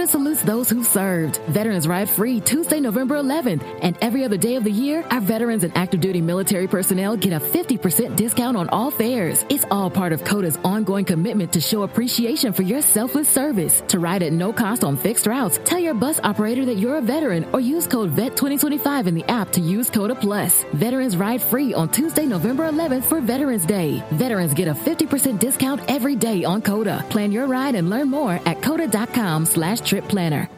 salutes those who served. Veterans Ride Free Tuesday, November 11th. And every other day of the year, our veterans and active duty military personnel get a 50% discount on all fares. It's all part of CODA's ongoing commitment to show appreciation for your selfless service. To ride at no cost on fixed routes, tell your bus operator that you're a veteran or use code VET2025 in the app to use CODA Plus. Veterans Ride Free on Tuesday, November 11th for Veterans Day. Veterans get a 50% discount every day on CODA. Plan your ride and learn more at coda.com/trip planner.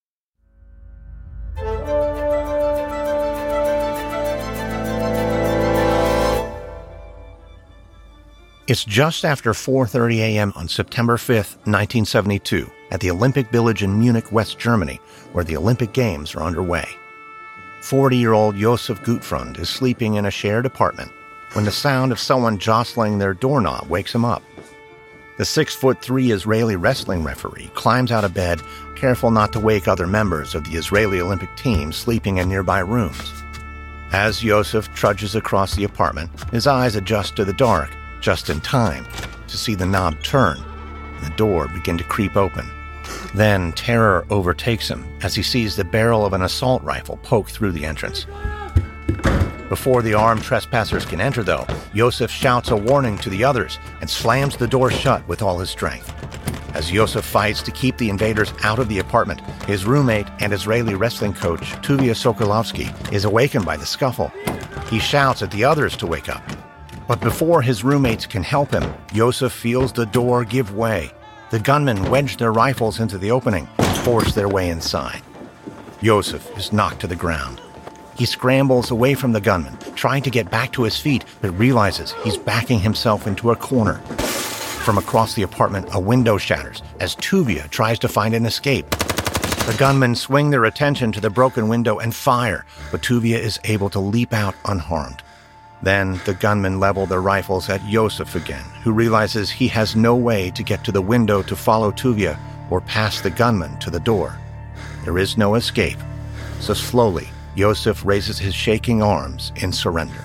It's just after 4:30 a.m. on September 5th, 1972, at the Olympic Village in Munich, West Germany, where the Olympic Games are underway. 40-year-old Josef Gutfreund is sleeping in a shared apartment when the sound of someone jostling their doorknob wakes him up. The 6'3" Israeli wrestling referee climbs out of bed, careful not to wake other members of the Israeli Olympic team sleeping in nearby rooms. As Josef trudges across the apartment, his eyes adjust to the dark, just in time to see the knob turn and the door begin to creep open. Then terror overtakes him as he sees the barrel of an assault rifle poke through the entrance. Before the armed trespassers can enter, though, Josef shouts a warning to the others and slams the door shut with all his strength. As Josef fights to keep the invaders out of the apartment, his roommate and Israeli wrestling coach, Tuvia Sokolovsky, is awakened by the scuffle. He shouts at the others to wake up. But before his roommates can help him, Josef feels the door give way. The gunmen wedge their rifles into the opening and force their way inside. Josef is knocked to the ground. He scrambles away from the gunmen, trying to get back to his feet, but realizes he's backing himself into a corner. From across the apartment, a window shatters as Tuvia tries to find an escape. The gunmen swing their attention to the broken window and fire, but Tuvia is able to leap out unharmed. Then the gunmen level their rifles at Josef again, who realizes he has no way to get to the window to follow Tuvia or past the gunmen to the door. There is no escape, so slowly Josef raises his shaking arms in surrender.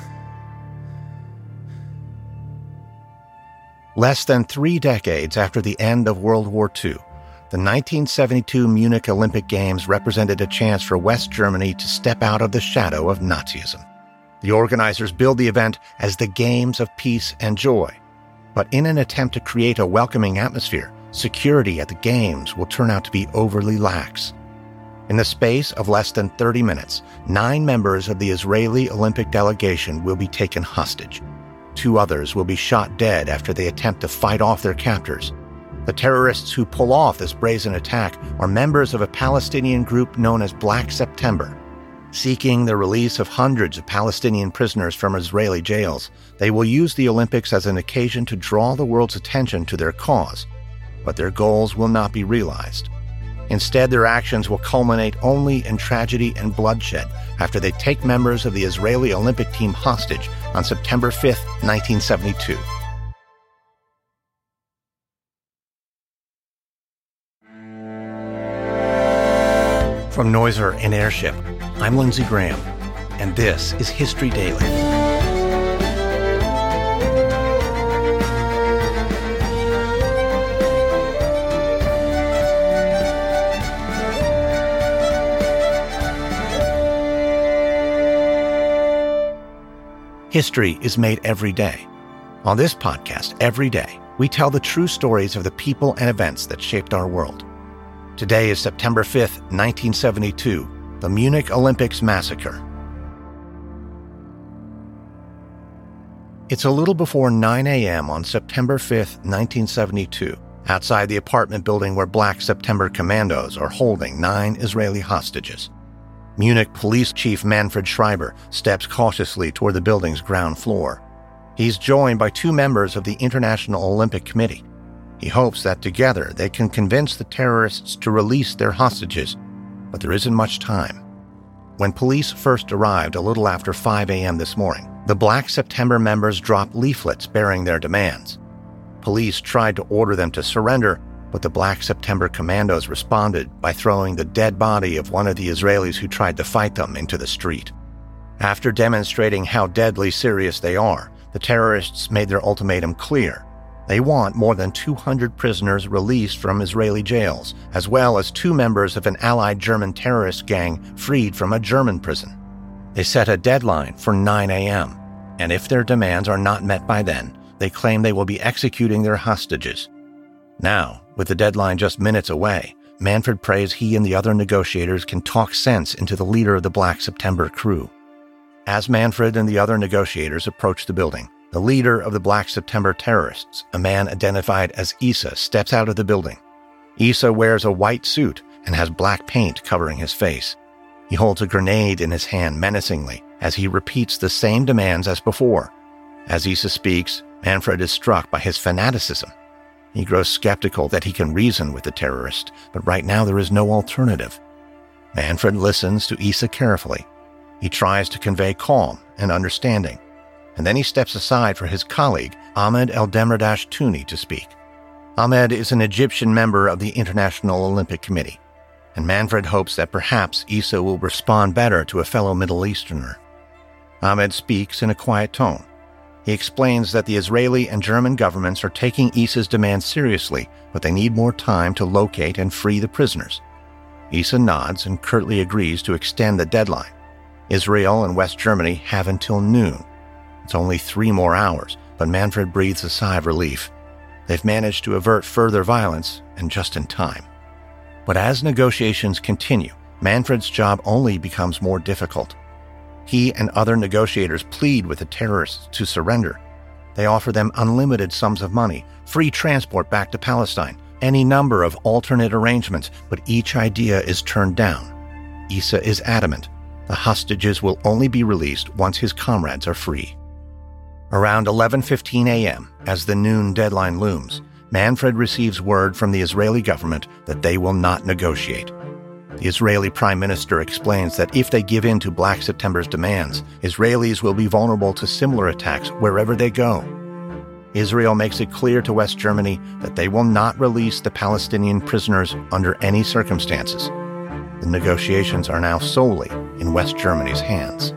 Less than 3 decades after the end of World War II, the 1972 Munich Olympic Games represented a chance for West Germany to step out of the shadow of Nazism. The organizers billed the event as the Games of Peace and Joy. But in an attempt to create a welcoming atmosphere, security at the Games will turn out to be overly lax. In the space of less than 30 minutes, 9 members of the Israeli Olympic delegation will be taken hostage. 2 others will be shot dead after they attempt to fight off their captors. The terrorists who pull off this brazen attack are members of a Palestinian group known as Black September. Seeking the release of hundreds of Palestinian prisoners from Israeli jails, they will use the Olympics as an occasion to draw the world's attention to their cause. But their goals will not be realized. Instead, their actions will culminate only in tragedy and bloodshed after they take members of the Israeli Olympic team hostage on September 5th, 1972. From Noiser and Airship, I'm Lindsey Graham, and this is History Daily. History is made every day. On this podcast, every day, we tell the true stories of the people and events that shaped our world. Today is September 5th, 1972, the Munich Olympics massacre. It's a little before 9 a.m. on September 5th, 1972, outside the apartment building where Black September commandos are holding 9 Israeli hostages. Munich Police Chief Manfred Schreiber steps cautiously toward the building's ground floor. He's joined by 2 members of the International Olympic Committee. He hopes that together they can convince the terrorists to release their hostages, but there isn't much time. When police first arrived a little after 5 a.m. this morning, the Black September members dropped leaflets bearing their demands. Police tried to order them to surrender, but the Black September commandos responded by throwing the dead body of one of the Israelis who tried to fight them into the street. After demonstrating how deadly serious they are, the terrorists made their ultimatum clear. They want more than 200 prisoners released from Israeli jails, as well as 2 members of an allied German terrorist gang freed from a German prison. They set a deadline for 9 a.m., and if their demands are not met by then, they claim they will be executing their hostages. Now, with the deadline just minutes away, Manfred prays he and the other negotiators can talk sense into the leader of the Black September crew. As Manfred and the other negotiators approach the building, the leader of the Black September terrorists, a man identified as Issa, steps out of the building. Issa wears a white suit and has black paint covering his face. He holds a grenade in his hand menacingly as he repeats the same demands as before. As Issa speaks, Manfred is struck by his fanaticism. He grows skeptical that he can reason with the terrorist, but right now there is no alternative. Manfred listens to Issa carefully. He tries to convey calm and understanding, and then he steps aside for his colleague, Ahmed El-Demirdash Touni, to speak. Ahmed is an Egyptian member of the International Olympic Committee, and Manfred hopes that perhaps Issa will respond better to a fellow Middle Easterner. Ahmed speaks in a quiet tone. He explains that the Israeli and German governments are taking Issa's demands seriously, but they need more time to locate and free the prisoners. Issa nods and curtly agrees to extend the deadline. Israel and West Germany have until noon. It's only 3 more hours, but Manfred breathes a sigh of relief. They've managed to avert further violence, and just in time. But as negotiations continue, Manfred's job only becomes more difficult. He and other negotiators plead with the terrorists to surrender. They offer them unlimited sums of money, free transport back to Palestine, any number of alternate arrangements, but each idea is turned down. Issa is adamant. The hostages will only be released once his comrades are free. Around 11:15 a.m., as the noon deadline looms, Manfred receives word from the Israeli government that they will not negotiate. The Israeli Prime Minister explains that if they give in to Black September's demands, Israelis will be vulnerable to similar attacks wherever they go. Israel makes it clear to West Germany that they will not release the Palestinian prisoners under any circumstances. The negotiations are now solely in West Germany's hands.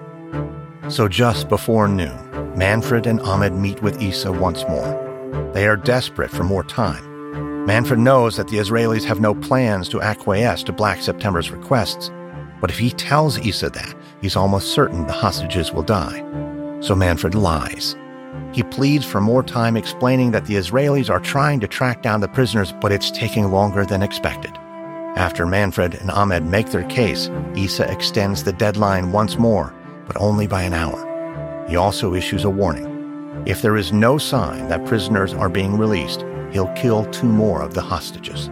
So just before noon, Manfred and Ahmed meet with Issa once more. They are desperate for more time. Manfred knows that the Israelis have no plans to acquiesce to Black September's requests, but if he tells Issa that, he's almost certain the hostages will die. So Manfred lies. He pleads for more time, explaining that the Israelis are trying to track down the prisoners, but it's taking longer than expected. After Manfred and Ahmed make their case, Issa extends the deadline once more, but only by an hour. He also issues a warning. If there is no sign that prisoners are being released, he'll kill 2 more of the hostages.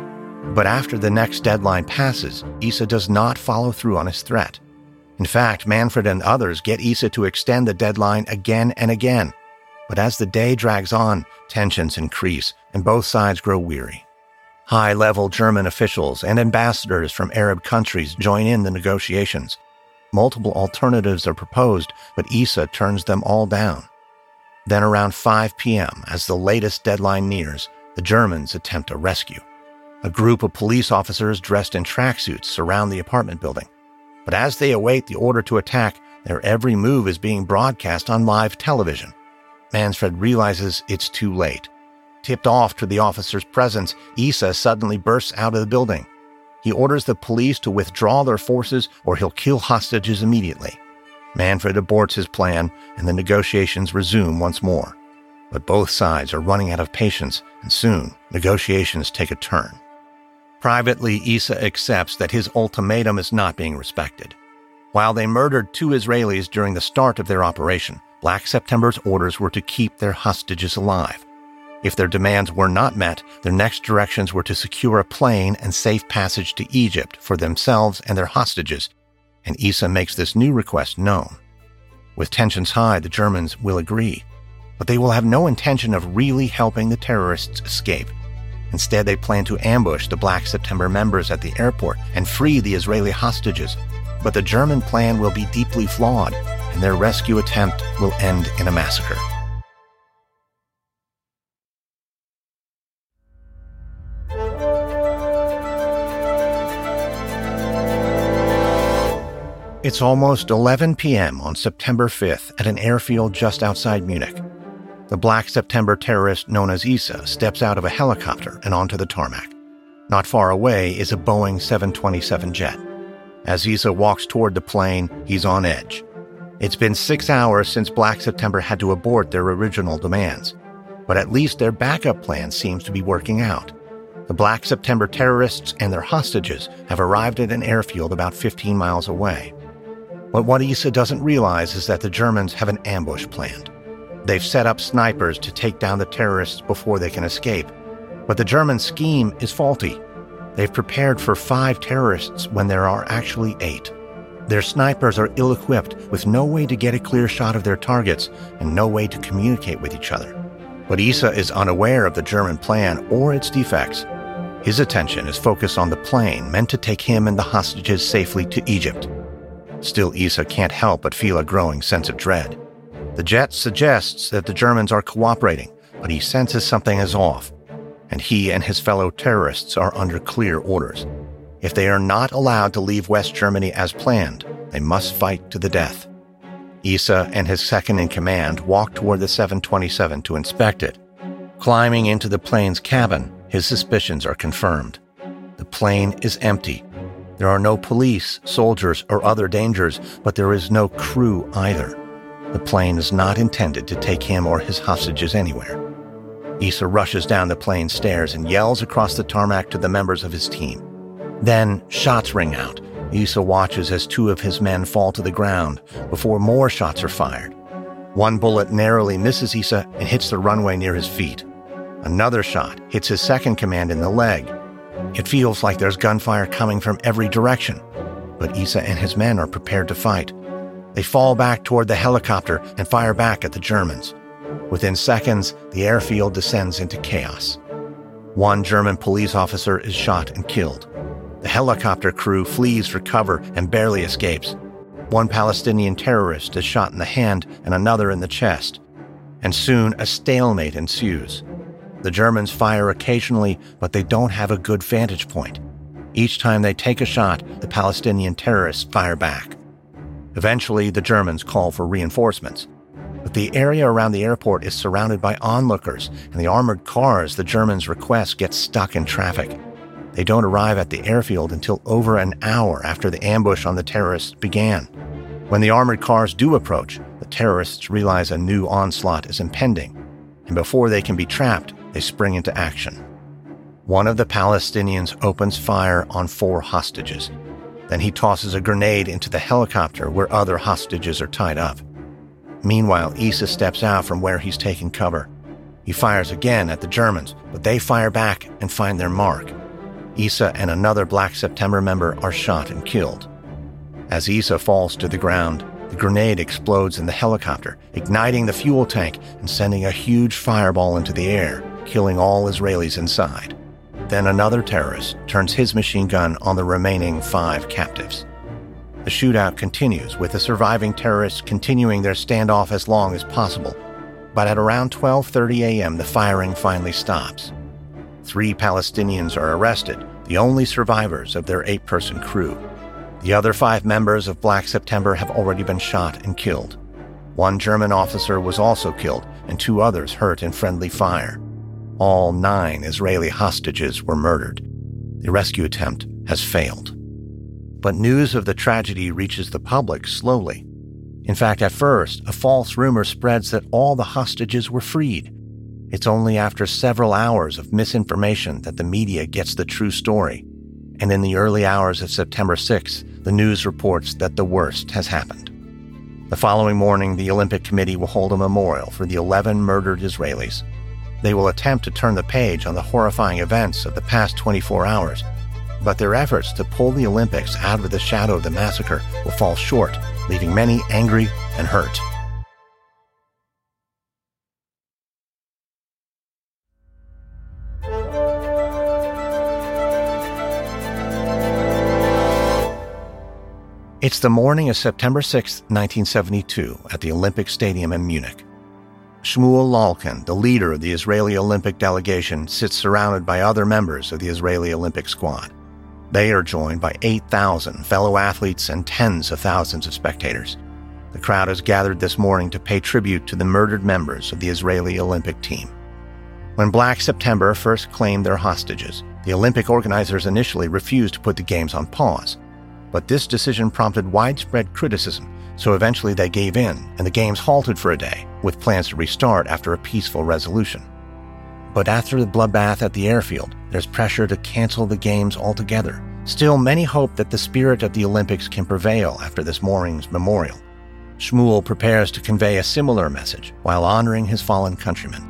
But after the next deadline passes, Issa does not follow through on his threat. In fact, Manfred and others get Issa to extend the deadline again and again. But as the day drags on, tensions increase and both sides grow weary. High-level German officials and ambassadors from Arab countries join in the negotiations. Multiple alternatives are proposed, but Issa turns them all down. Then around 5 p.m., as the latest deadline nears, the Germans attempt a rescue. A group of police officers dressed in tracksuits surround the apartment building. But as they await the order to attack, their every move is being broadcast on live television. Manfred realizes it's too late. Tipped off to the officers' presence, Issa suddenly bursts out of the building. He orders the police to withdraw their forces or he'll kill hostages immediately. Manfred aborts his plan and the negotiations resume once more. But both sides are running out of patience, and soon negotiations take a turn. Privately, Issa accepts that his ultimatum is not being respected. While they murdered 2 Israelis during the start of their operation, Black September's orders were to keep their hostages alive. If their demands were not met, their next directions were to secure a plane and safe passage to Egypt for themselves and their hostages, and Issa makes this new request known. With tensions high, the Germans will agree, but they will have no intention of really helping the terrorists escape. Instead, they plan to ambush the Black September members at the airport and free the Israeli hostages. But the German plan will be deeply flawed, and their rescue attempt will end in a massacre. It's almost 11 p.m. on September 5th at an airfield just outside Munich. The Black September terrorist known as Issa steps out of a helicopter and onto the tarmac. Not far away is a Boeing 727 jet. As Issa walks toward the plane, he's on edge. It's been 6 hours since Black September had to abort their original demands, but at least their backup plan seems to be working out. The Black September terrorists and their hostages have arrived at an airfield about 15 miles away. But what Issa doesn't realize is that the Germans have an ambush planned. They've set up snipers to take down the terrorists before they can escape. But the German scheme is faulty. They've prepared for 5 terrorists when there are actually 8. Their snipers are ill-equipped, with no way to get a clear shot of their targets and no way to communicate with each other. But Issa is unaware of the German plan or its defects. His attention is focused on the plane meant to take him and the hostages safely to Egypt. Still, Issa can't help but feel a growing sense of dread. The jet suggests that the Germans are cooperating, but he senses something is off, and he and his fellow terrorists are under clear orders. If they are not allowed to leave West Germany as planned, they must fight to the death. Issa and his second-in-command walk toward the 727 to inspect it. Climbing into the plane's cabin, his suspicions are confirmed. The plane is empty. There are no police, soldiers, or other dangers, but there is no crew either. The plane is not intended to take him or his hostages anywhere. Issa rushes down the plane's stairs and yells across the tarmac to the members of his team. Then shots ring out. Issa watches as 2 of his men fall to the ground before more shots are fired. One bullet narrowly misses Issa and hits the runway near his feet. Another shot hits his second command in the leg. It feels like there's gunfire coming from every direction, but Issa and his men are prepared to fight. They fall back toward the helicopter and fire back at the Germans. Within seconds, the airfield descends into chaos. 1 German police officer is shot and killed. The helicopter crew flees for cover and barely escapes. 1 Palestinian terrorist is shot in the hand and another in the chest. And soon a stalemate ensues. The Germans fire occasionally, but they don't have a good vantage point. Each time they take a shot, the Palestinian terrorists fire back. Eventually, the Germans call for reinforcements. But the area around the airport is surrounded by onlookers, and the armored cars the Germans request get stuck in traffic. They don't arrive at the airfield until over an hour after the ambush on the terrorists began. When the armored cars do approach, the terrorists realize a new onslaught is impending, and before they can be trapped, they spring into action. 1 of the Palestinians opens fire on 4 hostages. Then he tosses a grenade into the helicopter where other hostages are tied up. Meanwhile, Issa steps out from where he's taken cover. He fires again at the Germans, but they fire back and find their mark. Issa and another Black September member are shot and killed. As Issa falls to the ground, the grenade explodes in the helicopter, igniting the fuel tank and sending a huge fireball into the air, killing all Israelis inside. Then another terrorist turns his machine gun on the remaining 5 captives. The shootout continues, with the surviving terrorists continuing their standoff as long as possible. But at around 12:30 a.m., the firing finally stops. 3 Palestinians are arrested, the only survivors of their 8-person crew. The other 5 members of Black September have already been shot and killed. 1 German officer was also killed, and 2 others hurt in friendly fire. All 9 Israeli hostages were murdered. The rescue attempt has failed. But news of the tragedy reaches the public slowly. In fact, at first, a false rumor spreads that all the hostages were freed. It's only after several hours of misinformation that the media gets the true story. And in the early hours of September 6th, the news reports that the worst has happened. The following morning, the Olympic Committee will hold a memorial for the 11 murdered Israelis. They will attempt to turn the page on the horrifying events of the past 24 hours, but their efforts to pull the Olympics out of the shadow of the massacre will fall short, leaving many angry and hurt. It's the morning of September 6, 1972, at the Olympic Stadium in Munich. Shmuel Lalkin, the leader of the Israeli Olympic delegation, sits surrounded by other members of the Israeli Olympic squad. They are joined by 8,000 fellow athletes and tens of thousands of spectators. The crowd has gathered this morning to pay tribute to the murdered members of the Israeli Olympic team. When Black September first claimed their hostages, the Olympic organizers initially refused to put the Games on pause. But this decision prompted widespread criticism, so eventually they gave in, and the Games halted for a day, with plans to restart after a peaceful resolution. But after the bloodbath at the airfield, there's pressure to cancel the Games altogether. Still, many hope that the spirit of the Olympics can prevail after this morning's memorial. Shmuel prepares to convey a similar message while honoring his fallen countrymen.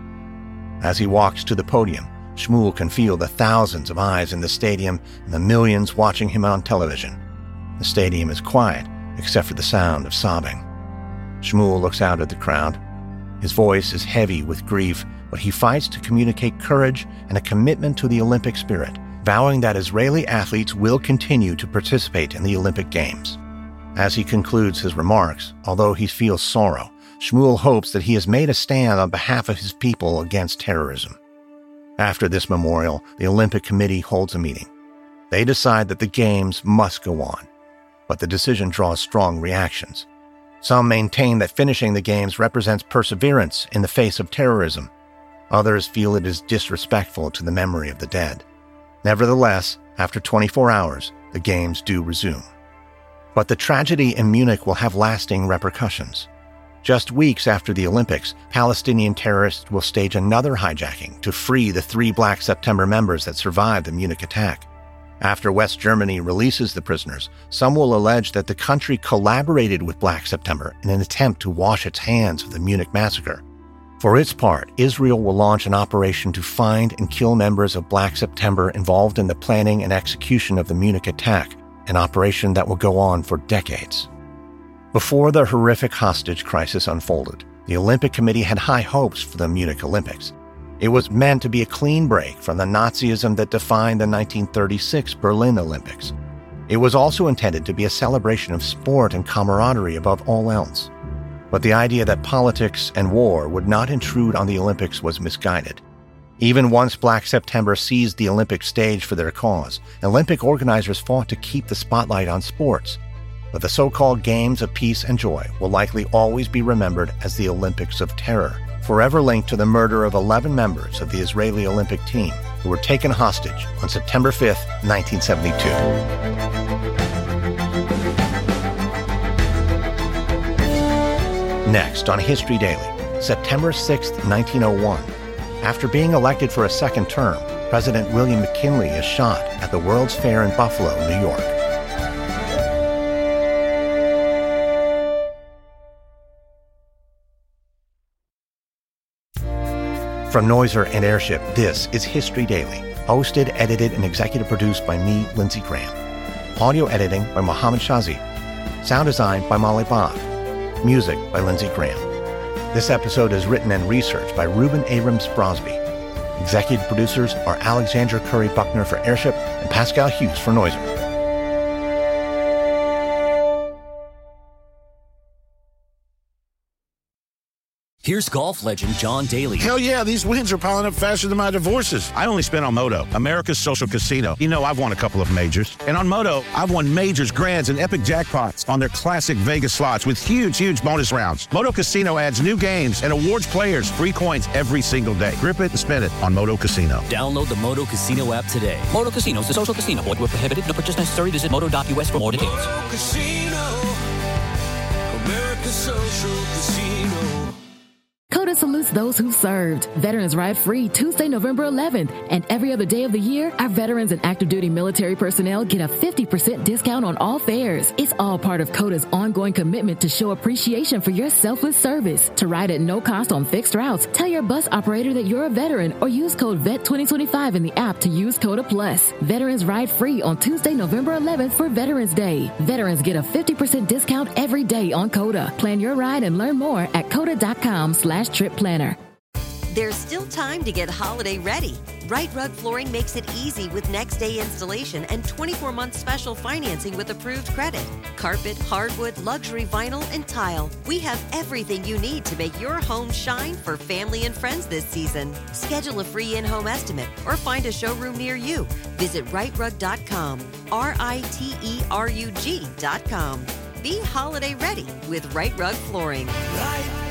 As he walks to the podium, Shmuel can feel the thousands of eyes in the stadium and the millions watching him on television. The stadium is quiet, except for the sound of sobbing. Shmuel looks out at the crowd. His voice is heavy with grief, but he fights to communicate courage and a commitment to the Olympic spirit, vowing that Israeli athletes will continue to participate in the Olympic Games. As he concludes his remarks, although he feels sorrow, Shmuel hopes that he has made a stand on behalf of his people against terrorism. After this memorial, the Olympic Committee holds a meeting. They decide that the Games must go on, but the decision draws strong reactions. Some maintain that finishing the Games represents perseverance in the face of terrorism. Others feel it is disrespectful to the memory of the dead. Nevertheless, after 24 hours, the Games do resume. But the tragedy in Munich will have lasting repercussions. Just weeks after the Olympics, Palestinian terrorists will stage another hijacking to free the 3 Black September members that survived the Munich attack. After West Germany releases the prisoners, some will allege that the country collaborated with Black September in an attempt to wash its hands of the Munich massacre. For its part, Israel will launch an operation to find and kill members of Black September involved in the planning and execution of the Munich attack, an operation that will go on for decades. Before the horrific hostage crisis unfolded, the Olympic Committee had high hopes for the Munich Olympics. It was meant to be a clean break from the Nazism that defined the 1936 Berlin Olympics. It was also intended to be a celebration of sport and camaraderie above all else. But the idea that politics and war would not intrude on the Olympics was misguided. Even once Black September seized the Olympic stage for their cause, Olympic organizers fought to keep the spotlight on sports. But the so-called Games of Peace and Joy will likely always be remembered as the Olympics of Terror, forever linked to the murder of 11 members of the Israeli Olympic team who were taken hostage on September 5, 1972. Next on History Daily, September 6, 1901. After being elected for a second term, President William McKinley is shot at the World's Fair in Buffalo, New York. From Noiser and Airship, this is History Daily, hosted, edited, and executive produced by me, Lindsey Graham. Audio editing by Mohammed Shazi. Sound design by Molly Bach. Music by Lindsey Graham. This episode is written and researched by Reuben Abrams Brosby. Executive producers are Alexandra Curry Buckner for Airship and Pascal Hughes for Noiser. Here's golf legend John Daly. Hell yeah, these wins are piling up faster than my divorces. I only spent on Moto, America's social casino. You know, I've won a couple of majors. And on Moto, I've won majors, grands, and epic jackpots on their classic Vegas slots with huge bonus rounds. Moto Casino adds new games and awards players free coins every single day. Grip it and spin it on Moto Casino. Download the Moto Casino app today. Moto Casino is a social casino. Void where prohibited. No purchase necessary. Visit moto.us for more details. Moto Casino, America's social casino. COTA salutes those who served. Veterans Ride Free Tuesday, November 11th. And every other day of the year, our veterans and active duty military personnel get a 50% discount on all fares. It's all part of COTA's ongoing commitment to show appreciation for your selfless service. To ride at no cost on fixed routes, tell your bus operator that you're a veteran or use code VET2025 in the app to use COTA Plus. Veterans Ride Free on Tuesday, November 11th for Veterans Day. Veterans get a 50% discount every day on COTA. Plan your ride and learn more at COTA.com/trip planner. There's still time to get holiday ready. Right Rug Flooring makes it easy with next day installation and 24-month special financing with approved credit. Carpet, hardwood, luxury vinyl, and tile. We have everything you need to make your home shine for family and friends this season. Schedule a free in-home estimate or find a showroom near you. Visit rightrug.com, RITERUG.com. Be holiday ready with Right Rug Flooring. Right